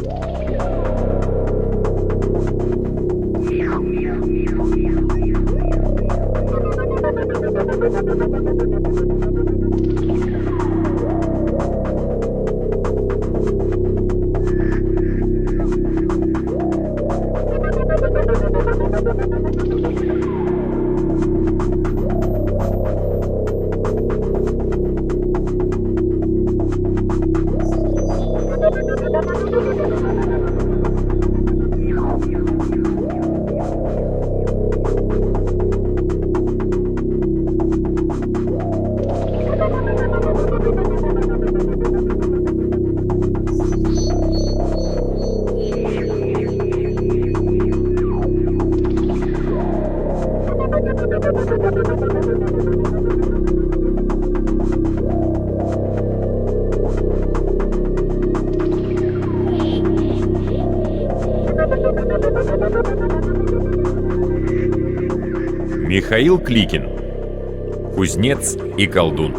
Михаил Кликин. Кузнец и колдун.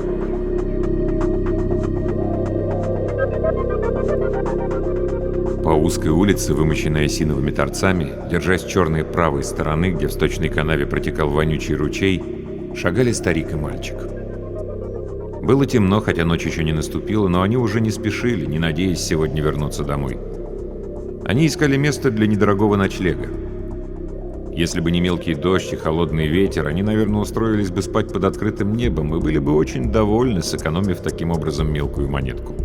По узкой улице, вымощенной осиновыми торцами, держась черной правой стороны, где в сточной канаве протекал вонючий ручей, шагали старик и мальчик. Было темно, хотя ночь еще не наступила, но они уже не спешили, не надеясь сегодня вернуться домой. Они искали место для недорогого ночлега. Если бы не мелкий дождь и холодный ветер, они, наверное, устроились бы спать под открытым небом и были бы очень довольны, сэкономив таким образом мелкую монетку.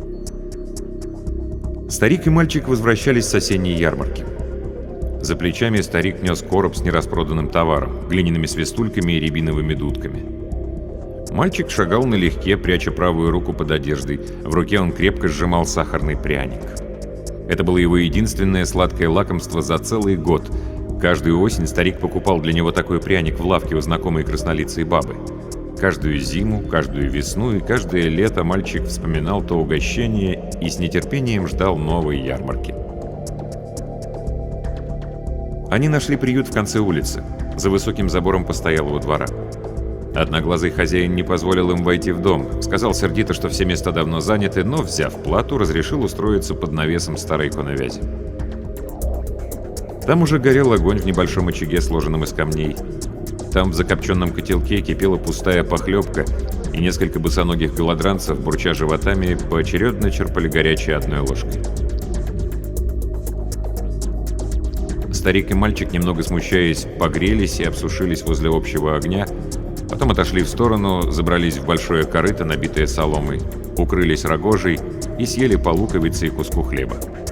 Старик и мальчик возвращались с осенней ярмарки. За плечами старик нес короб с нераспроданным товаром, глиняными свистульками и рябиновыми дудками. Мальчик шагал налегке, пряча правую руку под одеждой. В руке он крепко сжимал сахарный пряник. Это было его единственное сладкое лакомство за целый год. Каждую осень старик покупал для него такой пряник в лавке у знакомой краснолицей бабы. Каждую зиму, каждую весну и каждое лето мальчик вспоминал то угощение и с нетерпением ждал новой ярмарки. Они нашли приют в конце улицы, за высоким забором постоялого двора. Одноглазый хозяин не позволил им войти в дом, сказал сердито, что все места давно заняты, но, взяв плату, разрешил устроиться под навесом старой коновязи. Там уже горел огонь в небольшом очаге, сложенном из камней. Там в закопченном котелке кипела пустая похлебка, и несколько босоногих голодранцев, бурча животами, поочередно черпали горячее одной ложкой. Старик и мальчик, немного смущаясь, погрелись и обсушились возле общего огня, потом отошли в сторону, забрались в большое корыто, набитое соломой, укрылись рогожей и съели по луковице и куску хлеба.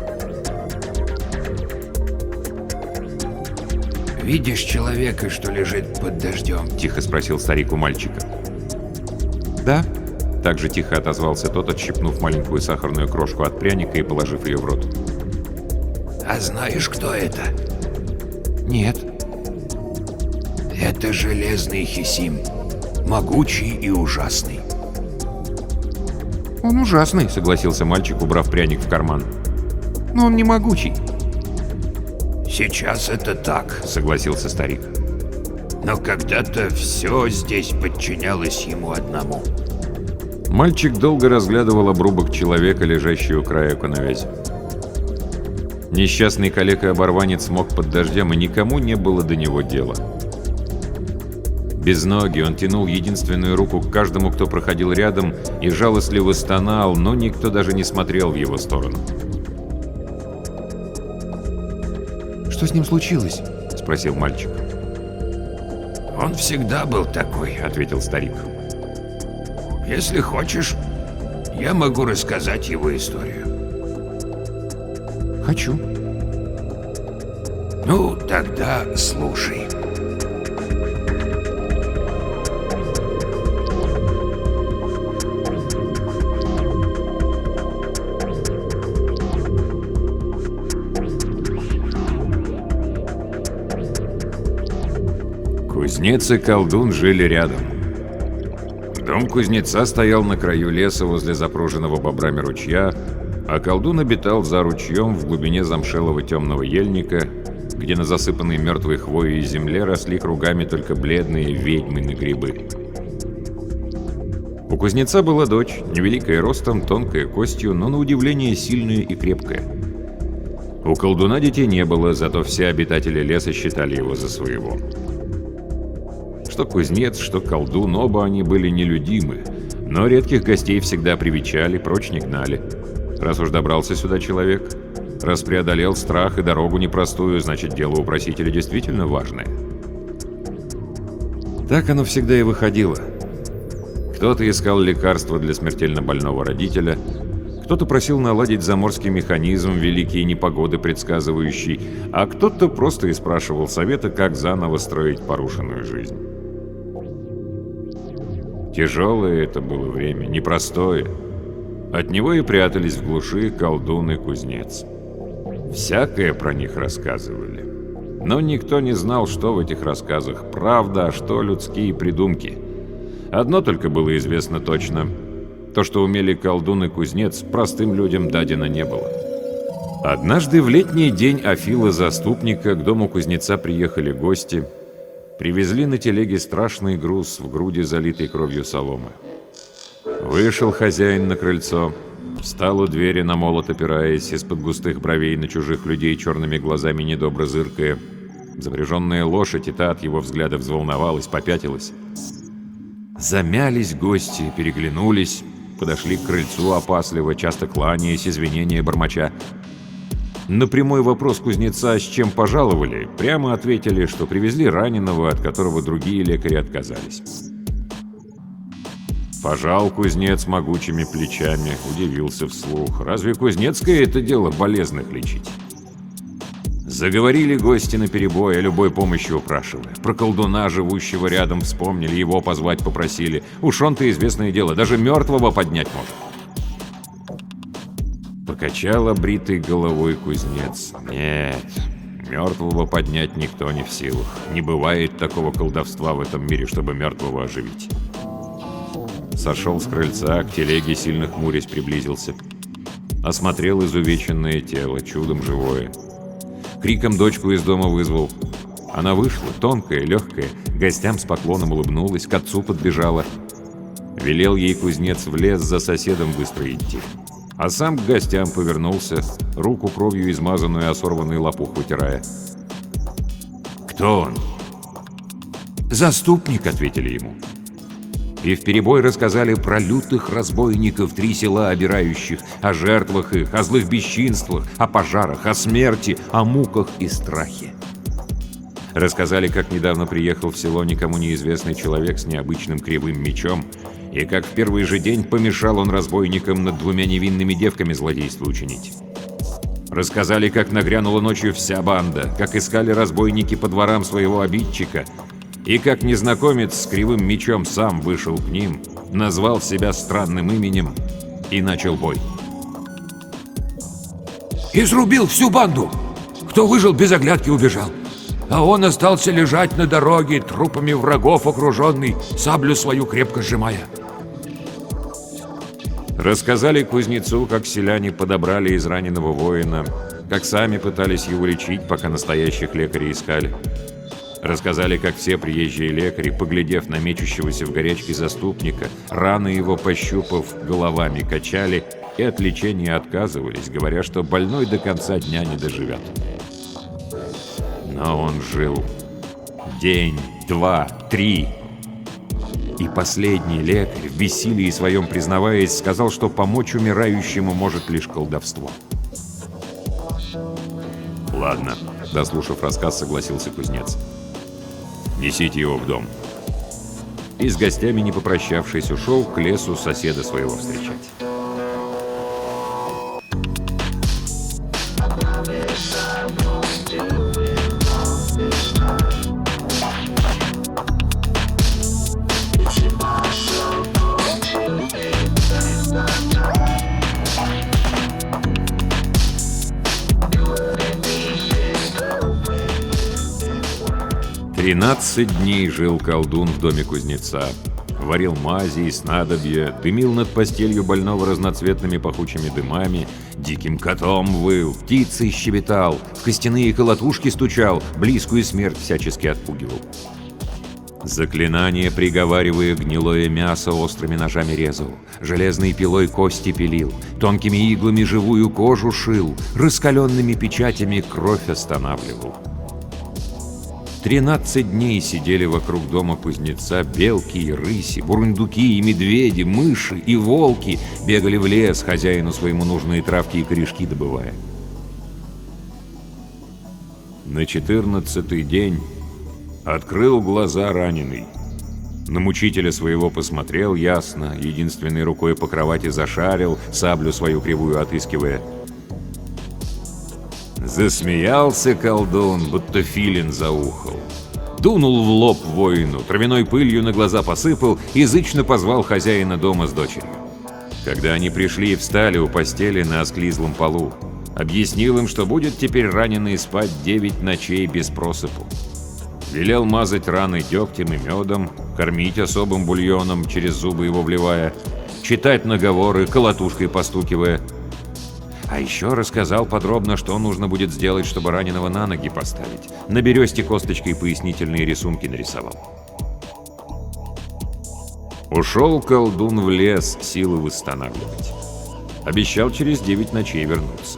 «Видишь человека, что лежит под дождем?» — тихо спросил старик у мальчика. «Да», — так же тихо отозвался тот, отщипнув маленькую сахарную крошку от пряника и положив ее в рот. «А знаешь, кто это?» «Нет». «Это Железный Хисим, могучий и ужасный». «Он ужасный», — согласился мальчик, убрав пряник в карман. «Но он не могучий». «Сейчас это так», — согласился старик. «Но когда-то все здесь подчинялось ему одному». Мальчик долго разглядывал обрубок человека, лежащий у края коновязи. Несчастный калека-оборванец мок под дождем, и никому не было до него дела. Без ноги он тянул единственную руку к каждому, кто проходил рядом, и жалостливо стонал, но никто даже не смотрел в его сторону. «Что с ним случилось?» — спросил мальчик. «Он всегда был такой», — ответил старик. «Если хочешь, я могу рассказать его историю». «Хочу». «Ну, тогда слушай». Кузнец и колдун жили рядом. Дом кузнеца стоял на краю леса возле запруженного бобрами ручья, а колдун обитал за ручьем в глубине замшелого темного ельника, где на засыпанной мертвой хвоей земле росли кругами только бледные ведьмины грибы. У кузнеца была дочь, невеликая ростом, тонкая костью, но на удивление сильная и крепкая. У колдуна детей не было, зато все обитатели леса считали его за своего. Что кузнец, что колдун, оба они были нелюдимы, но редких гостей всегда привечали, прочь не гнали. Раз уж добрался сюда человек, раз преодолел страх и дорогу непростую, значит, дело у просителя действительно важное. Так оно всегда и выходило. Кто-то искал лекарства для смертельно больного родителя, кто-то просил наладить заморский механизм, великие непогоды предсказывающий, а кто-то просто и спрашивал совета, как заново строить порушенную жизнь. Тяжелое это было время, непростое. От него и прятались в глуши колдун и кузнец. Всякое про них рассказывали. Но никто не знал, что в этих рассказах правда, а что людские придумки. Одно только было известно точно. То, что умели колдун и кузнец, простым людям дадено не было. Однажды в летний день Афила-заступника к дому кузнеца приехали гости. Привезли на телеге страшный груз в груди, залитой кровью соломы. Вышел хозяин на крыльцо, встал у двери, на молот опираясь, из-под густых бровей на чужих людей черными глазами недобро зыркая. Запряженная лошадь, и та от его взгляда взволновалась, попятилась. Замялись гости, переглянулись, подошли к крыльцу опасливо, часто кланяясь, извинения бормоча. На прямой вопрос кузнеца, с чем пожаловали, прямо ответили, что привезли раненого, от которого другие лекари отказались. Пожал кузнец могучими плечами, удивился вслух. Разве кузнецкое это дело болезных лечить? Заговорили гости наперебой, о любой помощи упрашивая. Про колдуна, живущего рядом, вспомнили, его позвать попросили. Уж он-то известное дело, даже мертвого поднять может. Покачал обритой головой кузнец. Нет, мертвого поднять никто не в силах. Не бывает такого колдовства в этом мире, чтобы мертвого оживить. Сошел с крыльца, к телеге, сильно хмурясь, приблизился. Осмотрел изувеченное тело, чудом живое. Криком дочку из дома вызвал. Она вышла, тонкая, легкая, гостям с поклоном улыбнулась, к отцу подбежала. Велел ей кузнец в лес за соседом быстро идти. А сам к гостям повернулся, руку кровью измазанную, а сорванный лопух вытирая. «Кто он?» «Заступник», — ответили ему. И вперебой рассказали про лютых разбойников 3 села обирающих, о жертвах их, о злых бесчинствах, о пожарах, о смерти, о муках и страхе. Рассказали, как недавно приехал в село никому неизвестный человек с необычным кривым мечом, и как в первый же день помешал он разбойникам над 2 невинными девками злодейство учинить. Рассказали, как нагрянула ночью вся банда, как искали разбойники по дворам своего обидчика, и как незнакомец с кривым мечом сам вышел к ним, назвал себя странным именем и начал бой. «Изрубил всю банду! Кто выжил, без оглядки убежал. А он остался лежать на дороге, трупами врагов окруженный, саблю свою крепко сжимая». Рассказали кузнецу, как селяне подобрали израненного воина, как сами пытались его лечить, пока настоящих лекарей искали. Рассказали, как все приезжие лекари, поглядев на мечущегося в горячке заступника, раны его пощупав, головами качали и от лечения отказывались, говоря, что больной до конца дня не доживет. Но он жил. День, 2, 3. И последний лекарь, в бессилии своем признаваясь, сказал, что помочь умирающему может лишь колдовство. «Ладно», — дослушав рассказ, согласился кузнец. «Несите его в дом». И с гостями, не попрощавшись, ушел к лесу соседа своего встречать. «13 дней жил колдун в доме кузнеца. Варил мази и снадобья, дымил над постелью больного разноцветными пахучими дымами, диким котом выл, птицей щебетал, в костяные колотушки стучал, близкую смерть всячески отпугивал. Заклинание, приговаривая гнилое мясо, острыми ножами резал, железной пилой кости пилил, тонкими иглами живую кожу шил, раскаленными печатями кровь останавливал. 13 дней сидели вокруг дома кузнеца белки и рыси, бурундуки и медведи, мыши и волки, бегали в лес, хозяину своему нужные травки и корешки добывая. На 14-й день открыл глаза раненый. На мучителя своего посмотрел ясно, единственной рукой по кровати зашарил, саблю свою кривую отыскивая. Засмеялся колдун, будто филин заухал. Дунул в лоб воину, травяной пылью на глаза посыпал, язычно позвал хозяина дома с дочерью. Когда они пришли и встали у постели на осклизлом полу, объяснил им, что будет теперь раненый спать 9 ночей без просыпу. Велел мазать раны дегтем и медом, кормить особым бульоном, через зубы его вливая, читать наговоры, колотушкой постукивая. А еще рассказал подробно, что нужно будет сделать, чтобы раненого на ноги поставить. На бересте косточкой пояснительные рисунки нарисовал. Ушел колдун в лес силы восстанавливать. Обещал через 9 ночей вернуться.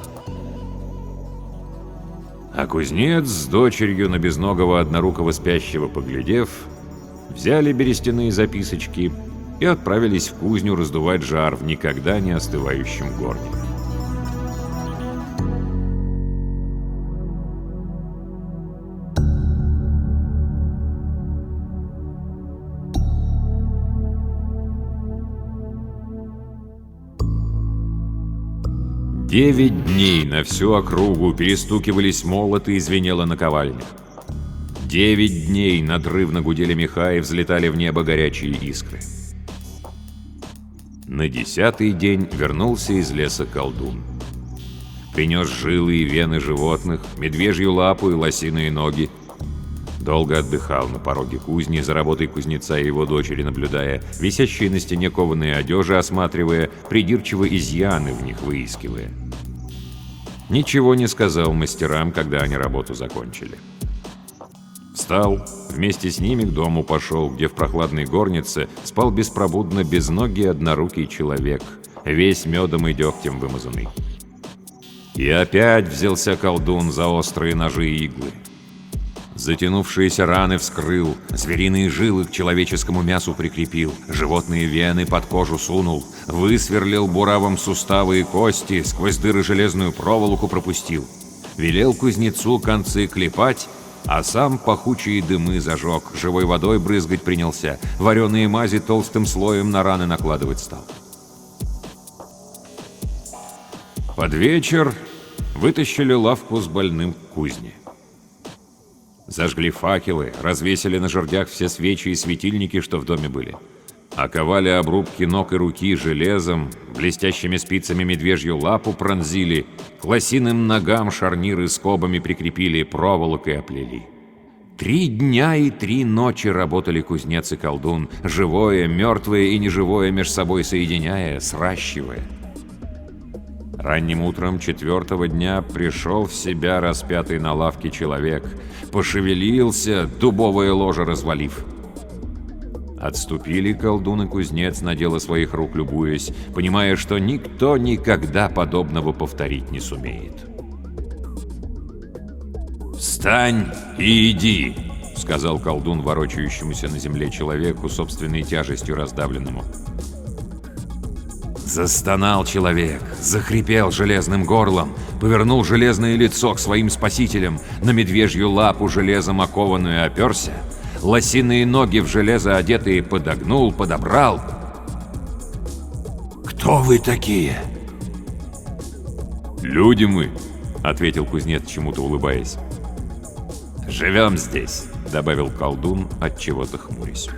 А кузнец с дочерью на безногого однорукого спящего поглядев, взяли берестяные записочки и отправились в кузню раздувать жар в никогда не остывающем горне. Девять дней на всю округу перестукивались молоты и звенело наковальня. 9 дней надрывно гудели меха и взлетали в небо горячие искры. На 10-й день вернулся из леса колдун. Принес жилы и вены животных, медвежью лапу и лосиные ноги. Долго отдыхал на пороге кузни, за работой кузнеца и его дочери наблюдая, висящие на стене кованые одежи осматривая, придирчиво изъяны в них выискивая. Ничего не сказал мастерам, когда они работу закончили. Встал, вместе с ними к дому пошел, где в прохладной горнице спал беспробудно безногий однорукий человек, весь медом и дегтем вымазанный. И опять взялся колдун за острые ножи и иглы. Затянувшиеся раны вскрыл, звериные жилы к человеческому мясу прикрепил, животные вены под кожу сунул, высверлил буравом суставы и кости, сквозь дыры железную проволоку пропустил. Велел кузнецу концы клепать, а сам пахучие дымы зажег, живой водой брызгать принялся, вареные мази толстым слоем на раны накладывать стал. Под вечер вытащили лавку с больным к кузне. Зажгли факелы, развесили на жердях все свечи и светильники, что в доме были. Оковали обрубки ног и руки железом, блестящими спицами медвежью лапу пронзили, к лосиным ногам шарниры скобами прикрепили, проволокой оплели. 3 дня и 3 ночи работали кузнец и колдун, живое, мертвое и неживое меж собой соединяя, сращивая. Ранним утром 4-го дня пришел в себя распятый на лавке человек, пошевелился, дубовое ложе развалив. Отступили колдун и кузнец, на дело своих рук любуясь, понимая, что никто никогда подобного повторить не сумеет. «Встань и иди!» — сказал колдун ворочающемуся на земле человеку, собственной тяжестью раздавленному. Застонал человек, захрипел железным горлом, повернул железное лицо к своим спасителям, на медвежью лапу железом окованную оперся, лосиные ноги в железо одетые подогнул, подобрал. «Кто вы такие?» «Люди мы», — ответил кузнец, чему-то улыбаясь. «Живем здесь», — добавил колдун, отчего-то хмурясь.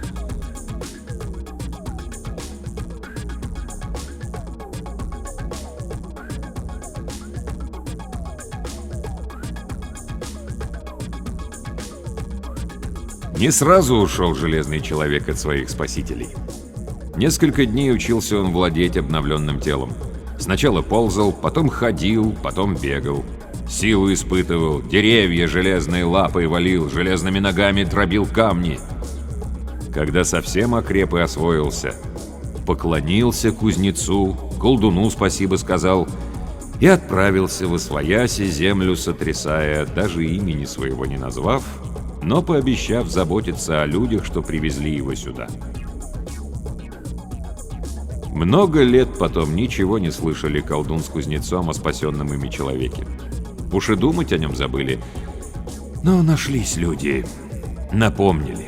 Не сразу ушел железный человек от своих спасителей. Несколько дней учился он владеть обновленным телом. Сначала ползал, потом ходил, потом бегал. Силу испытывал, деревья железной лапой валил, железными ногами дробил камни. Когда совсем окреп и освоился, поклонился кузнецу, колдуну спасибо сказал и отправился восвояси, землю сотрясая, даже имени своего не назвав, но пообещав заботиться о людях, что привезли его сюда. Много лет потом ничего не слышали колдун с кузнецом о спасенном ими человеке. Уж и думать о нем забыли. Но нашлись люди, напомнили.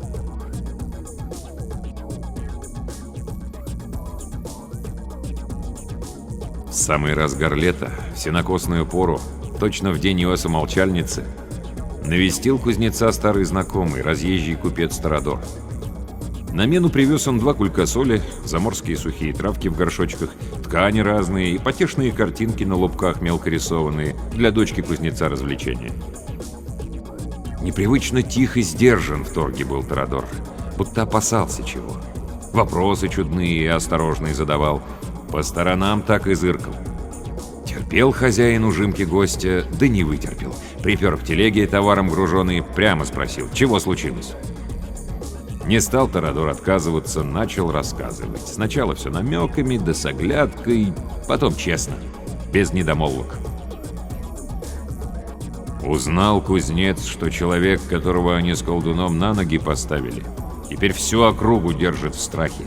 В самый разгар лета, в сенокосную пору, точно в день Иоса Молчальницы, навестил кузнеца старый знакомый, разъезжий купец Торадор. На мену привез он 2 кулька соли, заморские сухие травки в горшочках, ткани разные и потешные картинки на лобках мелко рисованные для дочки кузнеца развлечения. Непривычно тих и сдержан в торге был Торадор, будто опасался чего. Вопросы чудные и осторожные задавал, по сторонам так и зыркал. Терпел хозяин ужимки гостя, да не вытерпел. Припер к телеге товаром груженый, прямо спросил, чего случилось. Не стал Торадор отказываться, начал рассказывать. Сначала все намеками, да с оглядкой, потом честно, без недомолвок. Узнал кузнец, что человек, которого они с колдуном на ноги поставили, теперь всю округу держит в страхе.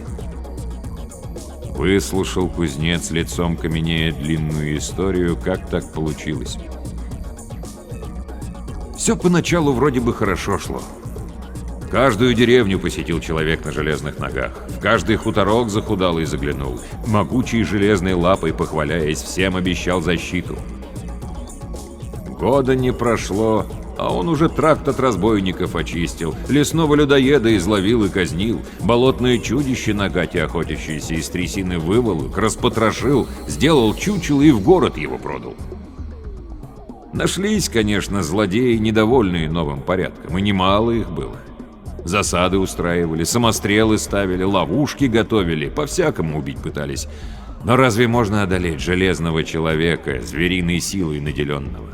Выслушал кузнец, лицом каменея, длинную историю, как так получилось. Все поначалу вроде бы хорошо шло. Каждую деревню посетил человек на железных ногах, в каждый хуторок захудалый заглянул, могучей железной лапой похваляясь, всем обещал защиту. Года не прошло, а он уже тракт от разбойников очистил, лесного людоеда изловил и казнил, болотное чудище на гате охотящееся из трясины выволок, распотрошил, сделал чучело и в город его продал. Нашлись, конечно, злодеи, недовольные новым порядком, и немало их было. Засады устраивали, самострелы ставили, ловушки готовили, по-всякому убить пытались. Но разве можно одолеть железного человека, звериной силой наделенного?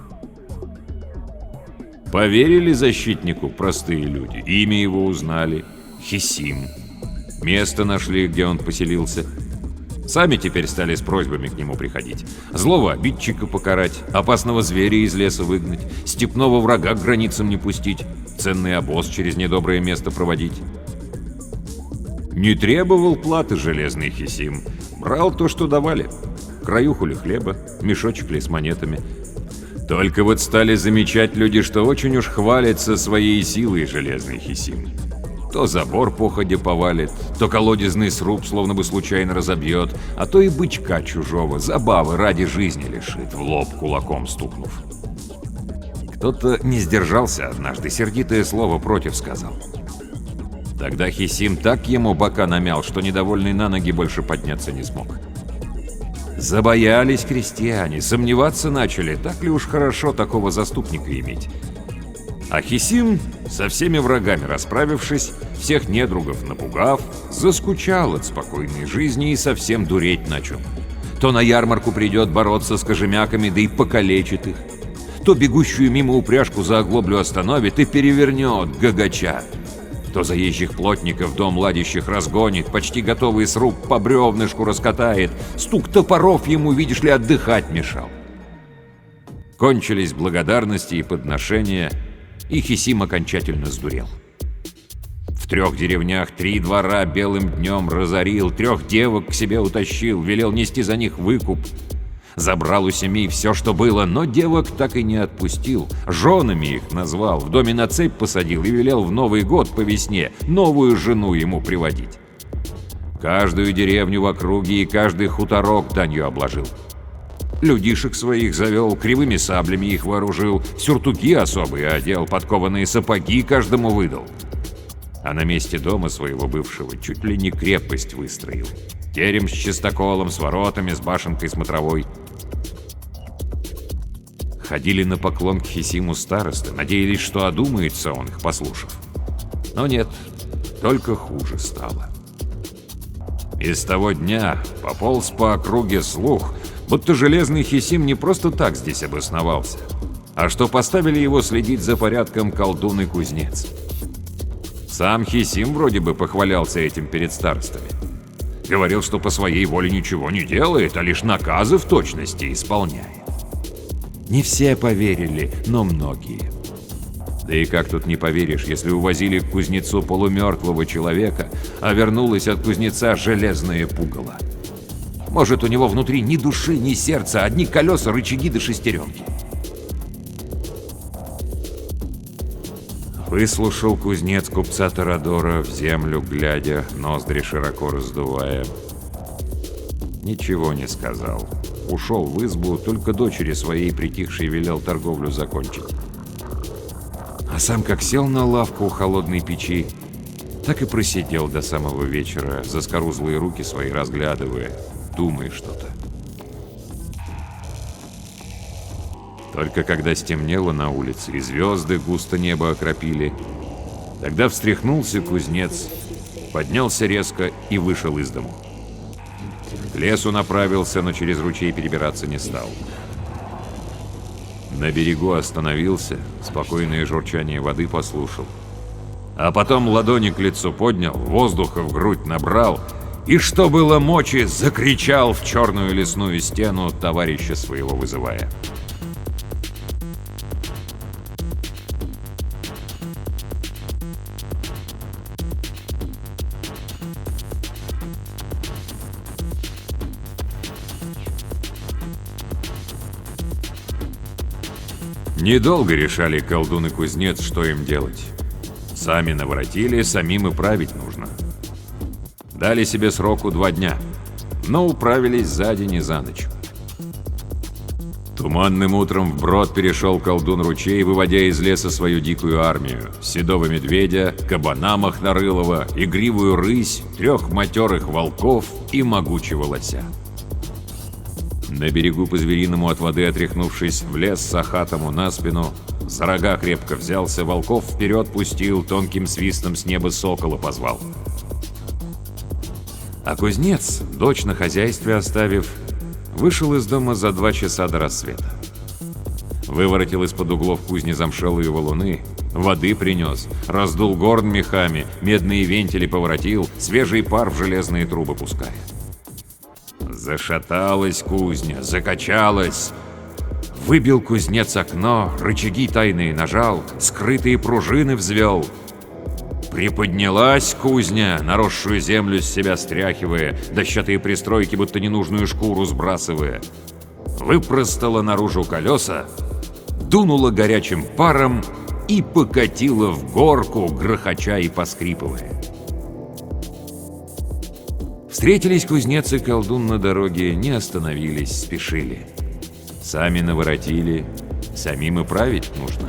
Поверили защитнику простые люди, имя его узнали — Хисим. Место нашли, где он поселился. Сами теперь стали с просьбами к нему приходить. Злого обидчика покарать, опасного зверя из леса выгнать, степного врага к границам не пустить, ценный обоз через недоброе место проводить. Не требовал платы железный Хисим. Брал то, что давали. Краюху ли хлеба, мешочек ли с монетами. Только вот стали замечать люди, что очень уж хвалится своей силой железный Хисим. То забор походя повалит, то колодезный сруб словно бы случайно разобьет, а то и бычка чужого, забавы ради жизни лишит, в лоб кулаком стукнув. Кто-то не сдержался однажды, сердитое слово против сказал. Тогда Хисим так ему бока намял, что недовольный на ноги больше подняться не смог. Забоялись крестьяне, сомневаться начали, так ли уж хорошо такого заступника иметь. А Хисим, со всеми врагами расправившись, всех недругов напугав, заскучал от спокойной жизни и совсем дуреть начал. То на ярмарку придет бороться с кожемяками, да и покалечит их, то бегущую мимо упряжку за оглоблю остановит и перевернет, гагача, то заезжих плотников дом ладящих разгонит, почти готовый сруб по бревнышку раскатает, стук топоров ему, видишь ли, отдыхать мешал. Кончились благодарности и подношения, и Хисим окончательно сдурел. В 3 деревнях 3 двора белым днем разорил, 3 девок к себе утащил, велел нести за них выкуп. Забрал у семей все, что было, но девок так и не отпустил. Женами их назвал, в доме на цепь посадил и велел в Новый год по весне новую жену ему приводить. Каждую деревню в округе и каждый хуторок данью обложил. Людишек своих завел, кривыми саблями их вооружил, сюртуки особые одел, подкованные сапоги каждому выдал. А на месте дома своего бывшего чуть ли не крепость выстроил. Терем с чистоколом, с воротами, с башенкой смотровой. Ходили на поклон к Хисиму старосты, надеялись, что одумается он их, послушав. Но нет, только хуже стало. И с того дня пополз по округе слух, будто железный Хисим не просто так здесь обосновался, а что поставили его следить за порядком колдун и кузнец. Сам Хисим вроде бы похвалялся этим перед старостами. Говорил, что по своей воле ничего не делает, а лишь наказы в точности исполняет. Не все поверили, но многие. Да и как тут не поверишь, если увозили к кузнецу полумертвого человека, а вернулось от кузнеца железное пугало. Может, у него внутри ни души, ни сердца, одни колеса, рычаги да шестеренки. Выслушал кузнец купца Торадора, в землю глядя, ноздри широко раздувая. Ничего не сказал. Ушел в избу, только дочери своей притихшей велел торговлю закончить. А сам как сел на лавку у холодной печи, так и просидел до самого вечера, заскорузлые руки свои разглядывая, думая что-то. Только когда стемнело на улице и звезды густо небо окропили, тогда встряхнулся кузнец, поднялся резко и вышел из дому. К лесу направился, но через ручей перебираться не стал. На берегу остановился, спокойное журчание воды послушал. А потом ладони к лицу поднял, воздуха в грудь набрал и, что было мочи, закричал в черную лесную стену, товарища своего вызывая. Недолго решали колдун и кузнец, что им делать. Сами наворотили, самим и править нужно. Дали себе сроку 2 дня, но управились за день и за ночь. Туманным утром вброд перешел колдун ручей, выводя из леса свою дикую армию: седого медведя, кабана мохнарылого, игривую рысь, 3 матерых волков и могучего лося. На берегу по-звериному от воды отряхнувшись, влез с Ахатому на спину, за рога крепко взялся, волков вперед пустил, тонким свистом с неба сокола позвал. А кузнец, дочь на хозяйстве оставив, вышел из дома за 2 часа до рассвета. Выворотил из-под углов кузни замшелые валуны, воды принес, раздул горн мехами, медные вентили поворотил, свежий пар в железные трубы пуская. Зашаталась кузня, закачалась. Выбил кузнец окно, рычаги тайные нажал, скрытые пружины взвел. Приподнялась кузня, наросшую землю с себя стряхивая, дощатые пристройки, будто ненужную шкуру сбрасывая. Выпростала наружу колеса, дунула горячим паром и покатила в горку, грохоча и поскрипывая. Встретились кузнец и колдун на дороге, не остановились, спешили. Сами наворотили, самим и править нужно.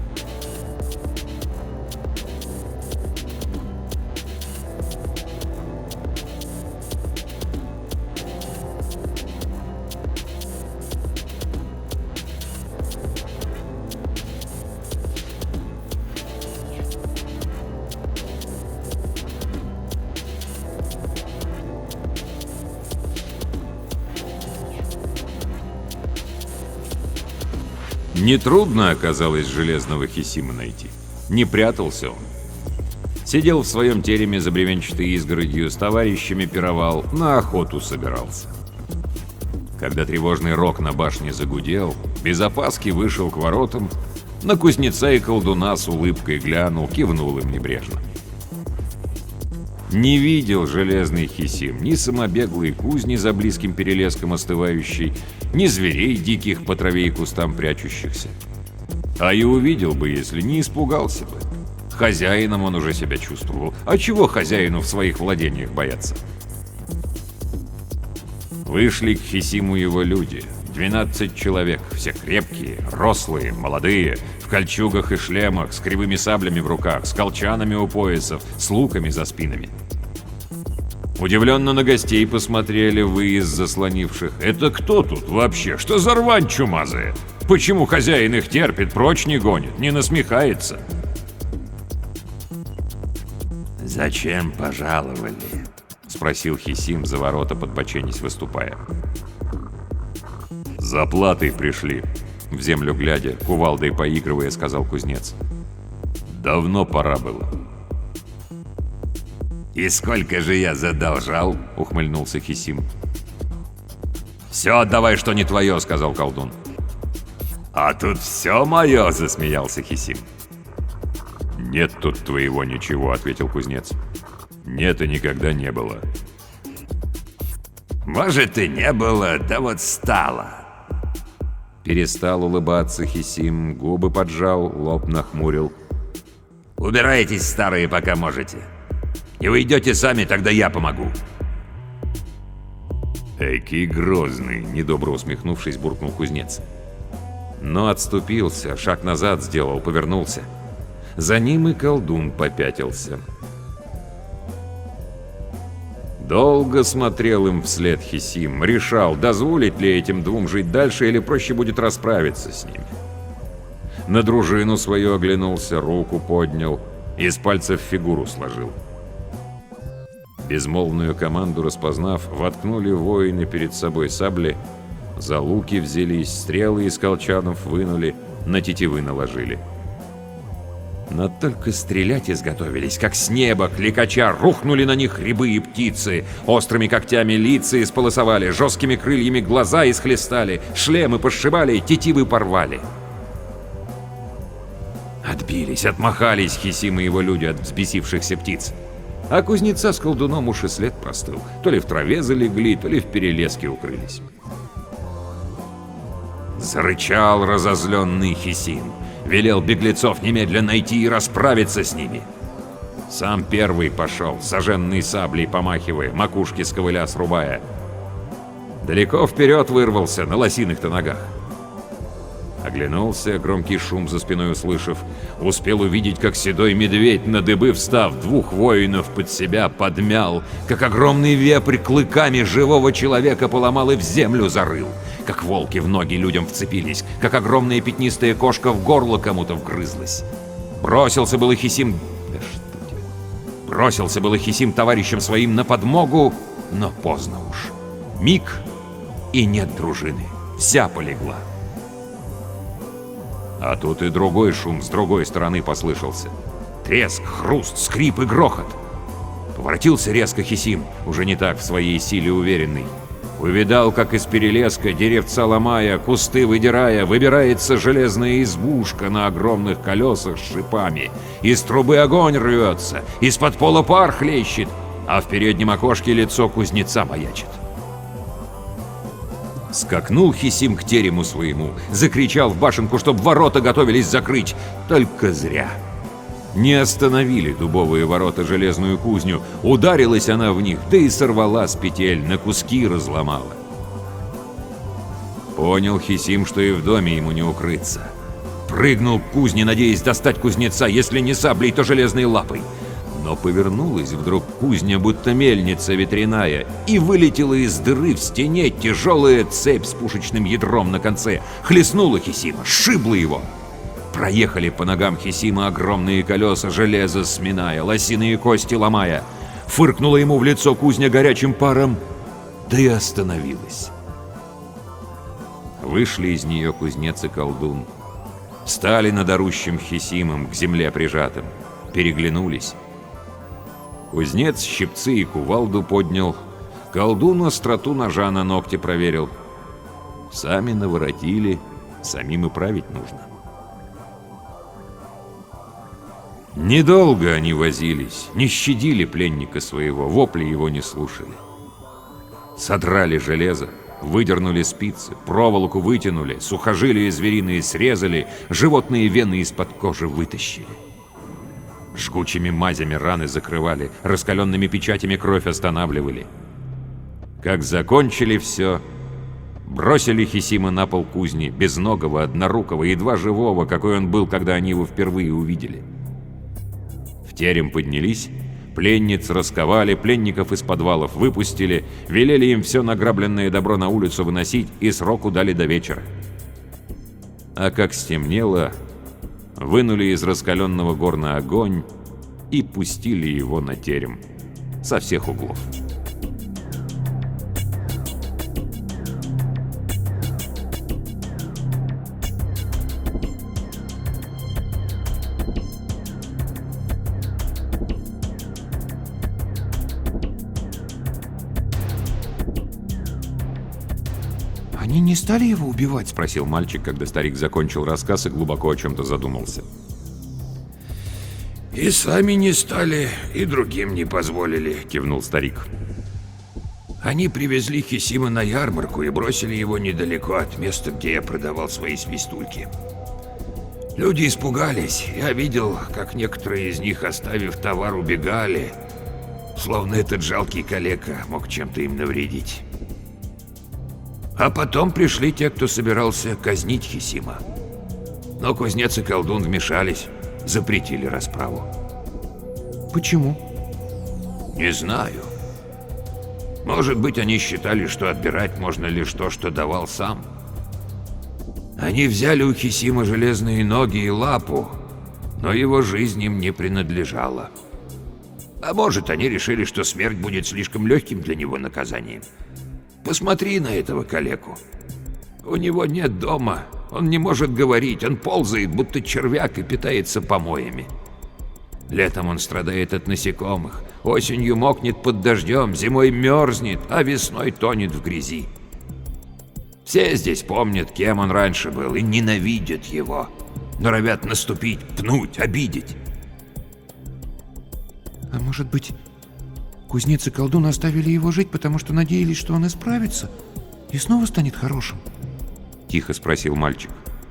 Нетрудно оказалось железного Хисима найти. Не прятался он. Сидел в своем тереме за бревенчатой изгородью, с товарищами пировал, на охоту собирался. Когда тревожный рог на башне загудел, без опаски вышел к воротам, на кузнеца и колдуна с улыбкой глянул, кивнул им небрежно. Не видел железный Хисим ни самобеглой кузни за близким перелеском остывающей, ни зверей диких по траве и кустам прячущихся. А и увидел бы, если не испугался бы. Хозяином он уже себя чувствовал. А чего хозяину в своих владениях бояться? Вышли к Хисиму его люди. 12 человек, все крепкие, рослые, молодые, в кольчугах и шлемах, с кривыми саблями в руках, с колчанами у поясов, с луками за спинами. Удивленно на гостей посмотрели выезд заслонивших. Это кто тут вообще? Что за рвань чумазая? Почему хозяин их терпит, прочь не гонит, не насмехается? «Зачем пожаловали?» — спросил Хисим, за ворота подбоченясь выступая. «За платой пришли», — в землю глядя, кувалдой поигрывая, сказал кузнец. «Давно пора было». «И сколько же я задолжал?» — ухмыльнулся Хисим. «Все отдавай, что не твое», — сказал колдун. «А тут все мое», — засмеялся Хисим. «Нет тут твоего ничего», — ответил кузнец. «Нет и никогда не было». «Может, и не было, да вот стало». Перестал улыбаться Хисим, губы поджал, лоб нахмурил. «Убирайтесь, старые, пока можете. Не уйдете сами, тогда я помогу». «Эки грозный», — недобро усмехнувшись, буркнул кузнец. Но отступился, шаг назад сделал, повернулся. За ним и колдун попятился. Долго смотрел им вслед Хисим, решал, дозволить ли этим двум жить дальше или проще будет расправиться с ними. На дружину свою оглянулся, руку поднял, из пальцев фигуру сложил. Безмолвную команду распознав, воткнули воины перед собой сабли, за луки взялись, стрелы из колчанов вынули, на тетивы наложили. Но только стрелять изготовились, как с неба, кликача, рухнули на них рябы и птицы, острыми когтями лица исполосовали, жесткими крыльями глаза исхлестали, шлемы пошибали, тетивы порвали. Отбились, отмахались Хисим и его люди от взбесившихся птиц. А кузнеца с колдуном уж и след простыл. То ли в траве залегли, то ли в перелеске укрылись. Зарычал разозленный Хисим. Велел беглецов немедленно найти и расправиться с ними. Сам первый пошел, сожженной саблей помахивая, макушки с ковыля срубая. Далеко вперед вырвался, на лосиных-то ногах. Оглянулся, громкий шум за спиной услышав, успел увидеть, как седой медведь, на дыбы встав, двух воинов под себя подмял, как огромный вепрь клыками живого человека поломал и в землю зарыл, как волки в ноги людям вцепились, как огромная пятнистая кошка в горло кому-то вгрызлась. Бросился было Хисим... Да что тебе? Бросился было Хисим товарищам своим на подмогу, но поздно уж. Миг, и нет дружины, вся полегла. А тут и другой шум с другой стороны послышался. Треск, хруст, скрип и грохот. Поворотился резко Хисим, уже не так в своей силе уверенный. Увидал, как из перелеска, деревца ломая, кусты выдирая, выбирается железная избушка на огромных колесах с шипами. Из трубы огонь рвется, из-под пола пар хлещет, а в переднем окошке лицо кузнеца маячит. Скакнул Хисим к терему своему, закричал в башенку, чтоб ворота готовились закрыть. Только зря. Не остановили дубовые ворота железную кузню, ударилась она в них, да и сорвала с петель, на куски разломала. Понял Хисим, что и в доме ему не укрыться. Прыгнул к кузне, надеясь достать кузнеца, если не саблей, то железной лапой. Но повернулась вдруг кузня, будто мельница ветряная, и вылетела из дыры в стене тяжелая цепь с пушечным ядром на конце. Хлестнула Хисима, сшибла его. Проехали по ногам Хисима огромные колеса, железо сминая, лосиные кости ломая. Фыркнула ему в лицо кузня горячим паром, да и остановилась. Вышли из нее кузнец и колдун. Встали над орущим Хисимом, к земле прижатым. Переглянулись. Кузнец щипцы и кувалду поднял, колдун остроту ножа на ногте проверил. Сами наворотили, самим и править нужно. Недолго они возились, не щадили пленника своего, вопли его не слушали. Содрали железо, выдернули спицы, проволоку вытянули, сухожилия звериные срезали, животные вены из-под кожи вытащили. Жгучими мазями раны закрывали, раскаленными печатями кровь останавливали. Как закончили все, бросили Хисима на пол кузни, безногого, однорукого, едва живого, какой он был, когда они его впервые увидели. В терем поднялись, пленниц расковали, пленников из подвалов выпустили, велели им все награбленное добро на улицу выносить и сроку дали до вечера. А как стемнело, вынули из раскаленного горна огонь и пустили его на терем со всех углов. они не стали его убивать?» — Спросил мальчик, когда старик закончил рассказ и глубоко о чем-то задумался. «И сами не стали, и другим не позволили», — Кивнул старик. Они привезли Хисима на ярмарку и бросили его недалеко от места, где я продавал свои свистульки. Люди испугались. Я видел, как некоторые из них, оставив товар, убегали, словно этот жалкий калека мог чем-то им навредить. А потом пришли те, кто собирался казнить Хисима. Но кузнец и колдун вмешались, запретили расправу. «Почему?» Не знаю. Может быть, они считали, что отбирать можно лишь то, что давал сам. Они взяли у Хисима железные ноги и лапу, но его жизнь им не принадлежала. А может, они решили, что смерть будет слишком легким для него наказанием. Посмотри на этого калеку. У него нет дома, он не может говорить, он ползает, будто червяк, и питается помоями. Летом он страдает от насекомых, осенью мокнет под дождем, зимой мерзнет, а весной тонет в грязи. Все здесь помнят, кем он раньше был, и ненавидят его. Норовят наступить, пнуть, обидеть. «А может быть, кузнец и колдун оставили его жить, потому что надеялись, что он исправится и снова станет хорошим?» Тихо спросил мальчик.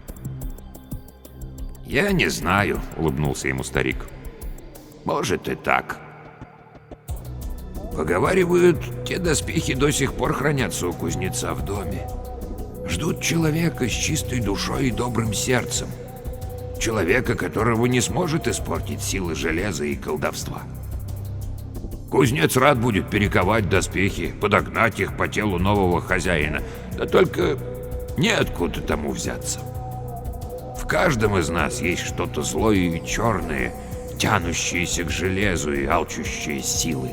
«Я не знаю. Улыбнулся ему старик. Может и так. Поговаривают, те доспехи до сих пор хранятся у кузнеца в доме. Ждут человека с чистой душой и добрым сердцем. Человека, которого не сможет испортить силы железа и колдовства. Кузнец рад будет перековать доспехи, подогнать их по телу нового хозяина. Да только неоткуда тому взяться. В каждом из нас есть что-то злое и черное, тянущиеся к железу и алчущие силы.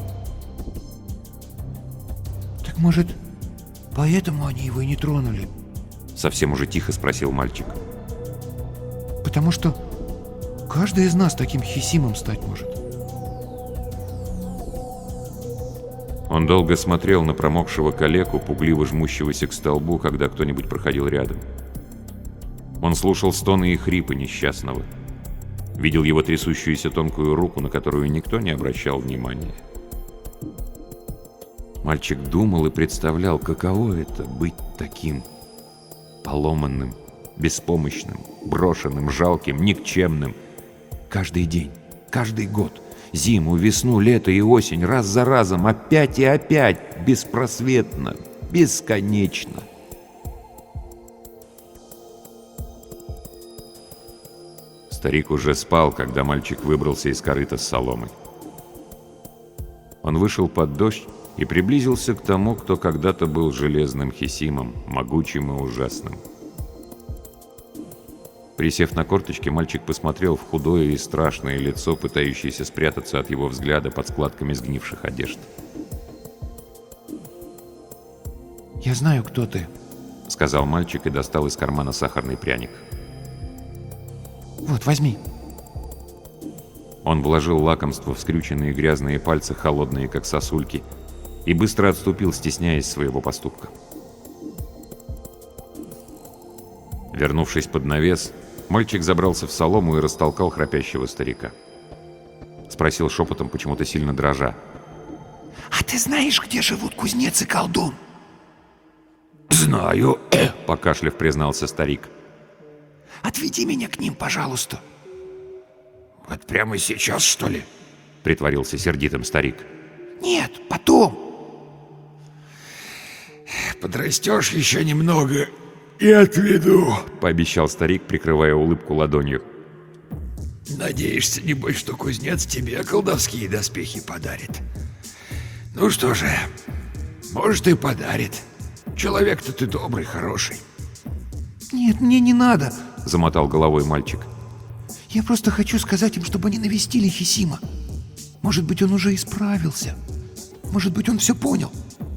«Так может, поэтому они его и не тронули? Совсем уже тихо спросил мальчик. Потому что каждый из нас таким Хисимом стать может». Он долго смотрел на промокшего калеку, пугливо жмущегося к столбу, когда кто-нибудь проходил рядом. Он слушал стоны и хрипы несчастного. Видел его трясущуюся тонкую руку, на которую никто не обращал внимания. Мальчик думал и представлял, каково это — быть таким поломанным, беспомощным, брошенным, жалким, никчемным. Каждый день, каждый год, зиму, весну, лето и осень, раз за разом, опять и опять, беспросветно, бесконечно. Старик уже спал, когда мальчик выбрался из корыта с соломой. Он вышел под дождь и приблизился к тому, кто когда-то был железным Хисимом, могучим и ужасным. Присев на корточки, мальчик посмотрел в худое и страшное лицо, пытающееся спрятаться от его взгляда под складками сгнивших одежд. «Я знаю, кто ты», — сказал мальчик и достал из кармана сахарный пряник. «Вот, возьми». Он вложил лакомство в скрюченные грязные пальцы, холодные, как сосульки, и быстро отступил, стесняясь своего поступка. Вернувшись под навес, мальчик забрался в солому и растолкал храпящего старика. Спросил шепотом, почему-то сильно дрожа. «А ты знаешь, где живут кузнец и колдун?» «Знаю», — покашляв, признался старик. «Отведи меня к ним, пожалуйста». «Вот прямо сейчас, что ли?» — притворился сердитым старик. «Нет, потом». «Подрастешь еще немного и отведу», — пообещал старик, прикрывая улыбку ладонью. «Надеешься, небось, что кузнец тебе колдовские доспехи подарит? Ну что же, может, и подарит. Человек-то ты добрый, хороший». «Нет, мне не надо», — замотал головой мальчик. «Я просто хочу сказать им, чтобы они навестили Хисима. Может быть, он уже исправился. Может быть, он все понял».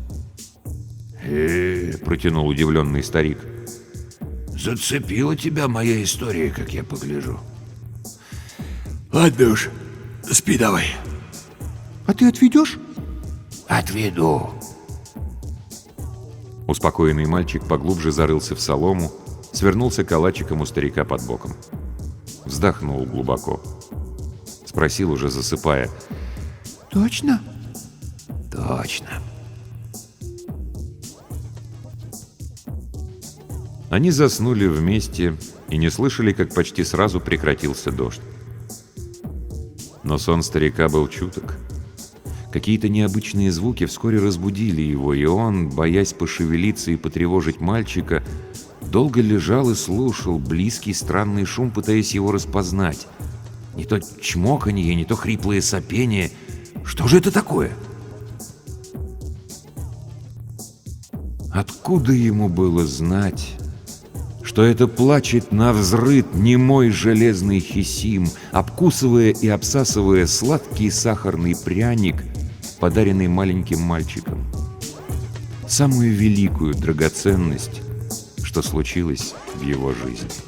Протянул удивленный старик. «Зацепила тебя моя история, как я погляжу. Ладно уж, спи давай». «А ты отведешь?» «Отведу». Успокоенный мальчик поглубже зарылся в солому, свернулся калачиком у старика под боком. Вздохнул глубоко. Спросил, уже засыпая: Точно? Точно. Они заснули вместе и не слышали, как почти сразу прекратился дождь. Но сон старика был чуток. Какие-то необычные звуки вскоре разбудили его, и он, боясь пошевелиться и потревожить мальчика, долго лежал и слушал близкий странный шум, пытаясь его распознать. Не то чмоканье, не то хриплое сопение. Что же это такое? Откуда ему было знать, что это плачет навзрыд немой железный Хисим, обкусывая и обсасывая сладкий сахарный пряник, подаренный маленьким мальчиком? Самую великую драгоценность, что случилось в его жизни.